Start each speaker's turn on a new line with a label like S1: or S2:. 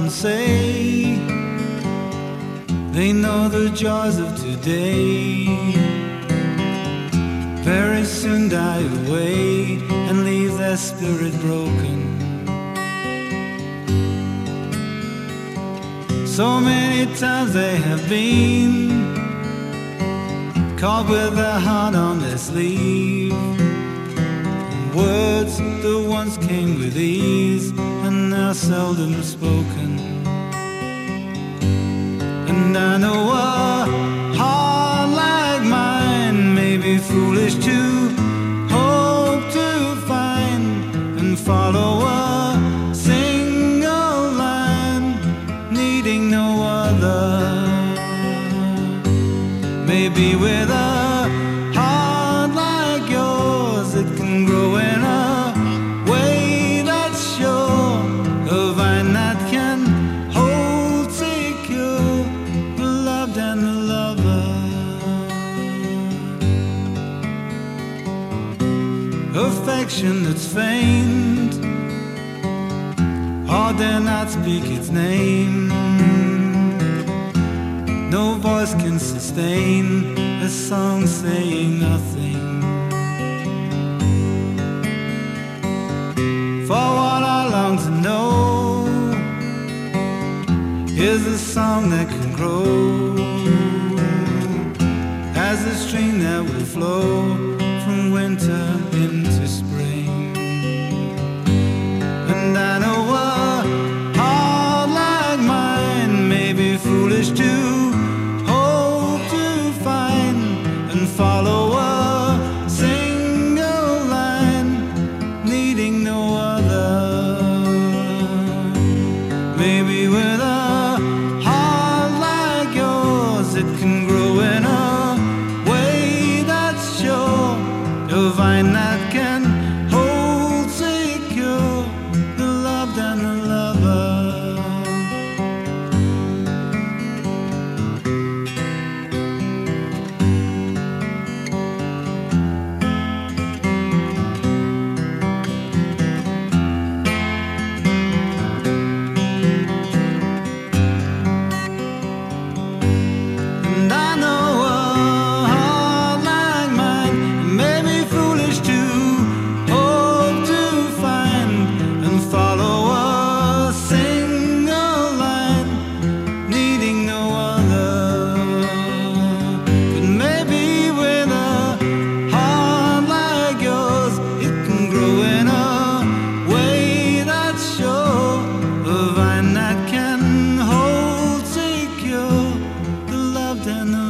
S1: and say they know the joys of today. Very soon die away and leave their spirit broken. So many times they have been caught with their heart on their sleeve. Words that once came with ease and now seldom spoken. And I know a heart like mine may be foolish to hope to find and follow a single line, needing no other. Maybe with a heart like yours, it can grow in a way that's sure, a vine that can hold secure the loved and the lover. Affection that's faint, heart dare not speak its name. No voice can sustain a song saying nothing. For what I long to know is a song that can grow as a stream that will flow from winter into spring. And I know a heart like mine may be foolish to follow a single line, needing no other. Maybe with a heart like yours, it can grow in a way that's sure, a vine that can hold secure the loved and the lover. And